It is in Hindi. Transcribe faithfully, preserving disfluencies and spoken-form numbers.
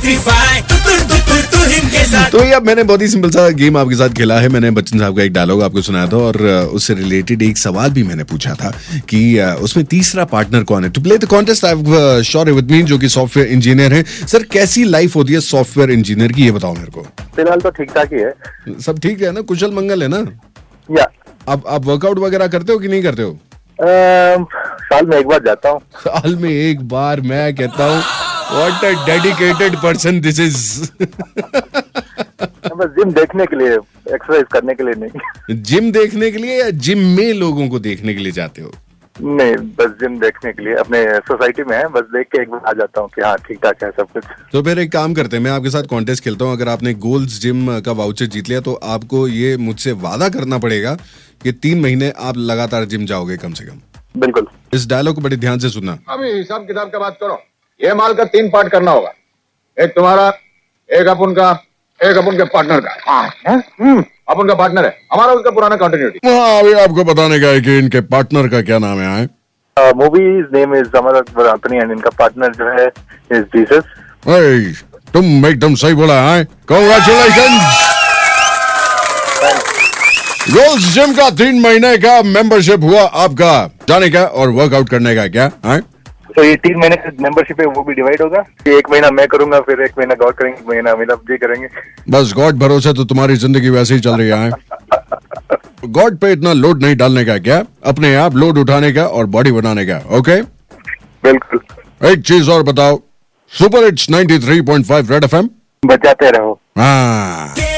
एम्पलीफाई के साथ। तो ये अब मैंने बहुत ही सिंपल सा गेम आपके साथ खेला है। मैंने बच्चन साहब का एक डायलॉग आपको सुनाया था और उससे रिलेटेड एक सवाल भी मैंने पूछा था कि उसमें तीसरा पार्टनर कौन है। To play the contest I have Shaurya with me, जो कि सॉफ्टवेयर इंजीनियर हैं। सर, कैसी लाइफ होती है सॉफ्टवेयर इंजीनियर की, ये बताओ मेरे को। फिलहाल तो ठीक ठाक ही है। सब ठीक है ना, कुशल मंगल है ना? या आप आप वर्कआउट वगैरह करते हो कि नहीं करते हो? आ, साल में एक बार जाता हूँ। साल में एक बार? मैं कहता हूँ what a dedicated person this is. बस जिम देखने के लिए, एक्सरसाइज करने के लिए नहीं। जिम देखने के लिए या जिम में लोगों को देखने के लिए जाते हो? नहीं, बस जिम देखने के लिए। अपने सोसाइटी में है, बस देख के एक बार आ जाता हूँ कि हाँ ठीक ठाक है सब कुछ। तो फिर एक काम करते हैं, मैं आपके साथ कॉन्टेस्ट खेलता हूँ। अगर आपने गोल्ड्स जिम का वाउचर जीत लिया तो आपको ये मुझसे वादा करना पड़ेगा कि तीन महीने आप लगातार जिम जाओगे कम से कम। बिल्कुल। इस डायलॉग को बड़े ध्यान से सुनना। अभी हिसाब किताब का बात करो। ये माल का तीन पार्ट करना होगा, एक तुम्हारा, एक अपन का, एक अपन के पार्टनर का। अपन का पार्टनर है हमारा, उसका पुराना कंटिन्यूटी। हाँ, अभी आपको बताने का है कि इनके पार्टनर का क्या नाम है। Movies name is Amar Akbar Anthony and इनका पार्टनर जो है इज जीसस। तुम एकदम सही बोला है, कांग्रेचुलेशंस। गोल्ड्स जिम का तीन महीने का मेंबरशिप हुआ आपका, जाने का और वर्कआउट करने का क्या है? तो ये तीन महीने का मेंबरशिप है, वो भी डिवाइड होगा। एक महीना मैं करूंगा, फिर एक महीना गॉड करेंगे, एक महीना मिलाप जी करेंगे। बस गॉड भरोसे तो तुम्हारी जिंदगी वैसे ही चल रही है। गॉड पे इतना लोड नहीं डालने का क्या, अपने आप लोड उठाने का और बॉडी बनाने का। ओके, बिल्कुल। एक चीज और बताओ, super hits ninety three point five red FM बजाते रहो। हाँ।